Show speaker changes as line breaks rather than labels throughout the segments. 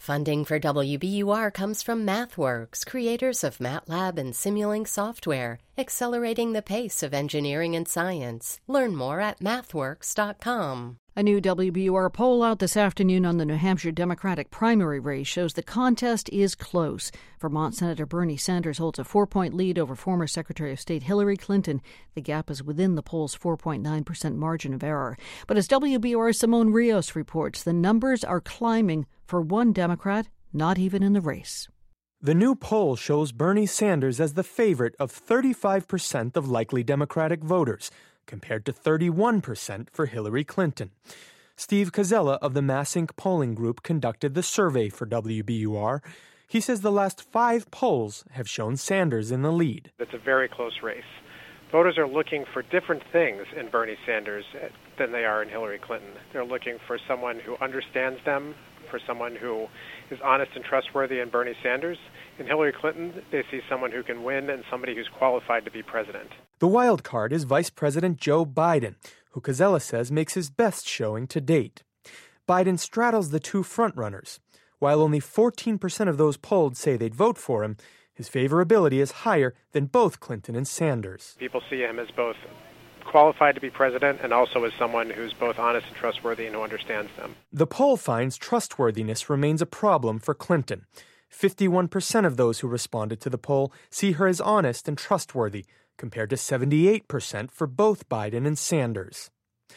Funding for WBUR comes from MathWorks, creators of MATLAB and Simulink software, accelerating the pace of engineering and science. Learn more at mathworks.com.
A new WBUR poll out this afternoon on the New Hampshire Democratic primary race shows the contest is close. Vermont Senator Bernie Sanders holds a 4-point lead over former Secretary of State Hillary Clinton. The gap is within the poll's 4.9% margin of error. But as WBUR's Simone Rios reports, the numbers are climbing for one Democrat not even in the race.
The new poll shows Bernie Sanders as the favorite of 35% of likely Democratic voters, compared to 31% for Hillary Clinton. Steve Koczela of the MassInc polling group conducted the survey for WBUR. He says the last 5 polls have shown Sanders in the lead.
It's a very close race. Voters are looking for different things in Bernie Sanders than they are in Hillary Clinton. They're looking for someone who understands them, for someone who is honest and trustworthy in Bernie Sanders. In Hillary Clinton, they see someone who can win and somebody who's qualified to be president.
The wild card is Vice President Joe Biden, who Koczela says makes his best showing to date. Biden straddles the two frontrunners. While only 14% of those polled say they'd vote for him, his favorability is higher than both Clinton and Sanders.
People see him as both qualified to be president and also as someone who's both honest and trustworthy and who understands them.
The poll finds trustworthiness remains a problem for Clinton. 51% of those who responded to the poll see her as honest and trustworthy, compared to 78% for both Biden and Sanders.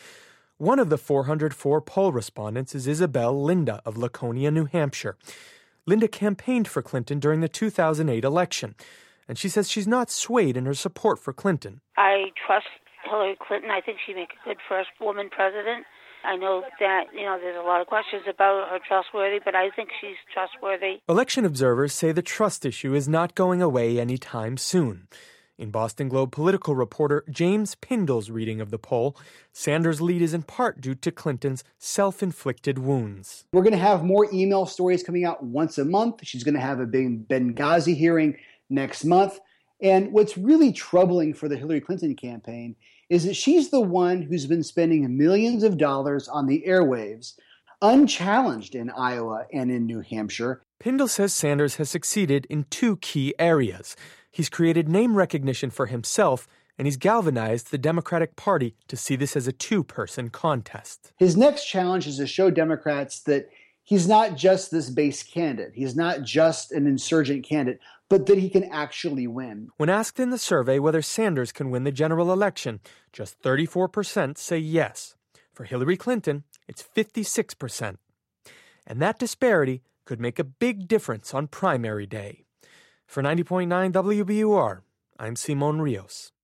One of the 404 poll respondents is Isabel Linda of Laconia, New Hampshire. Linda campaigned for Clinton during the 2008 election, and she says she's not swayed in her support for Clinton.
I trust Hillary Clinton. I think she'd make a good first woman president. I know that, there's a lot of questions about her trustworthy, but I think she's trustworthy.
Election observers say the trust issue is not going away anytime soon. In Boston Globe political reporter James Pindle's reading of the poll, Sanders' lead is in part due to Clinton's self-inflicted wounds.
We're going to have more email stories coming out once a month. She's going to have a big Benghazi hearing next month. And what's really troubling for the Hillary Clinton campaign is that she's the one who's been spending millions of dollars on the airwaves, unchallenged in Iowa and in New Hampshire.
Pindle says Sanders has succeeded in 2 key areas. He's created name recognition for himself, and he's galvanized the Democratic Party to see this as a 2-person contest.
His next challenge is to show Democrats that he's not just this base candidate. He's not just an insurgent candidate, but that he can actually win.
When asked in the survey whether Sanders can win the general election, just 34% say yes. For Hillary Clinton, it's 56%. And that disparity could make a big difference on primary day. For 90.9 WBUR, I'm Simone Rios.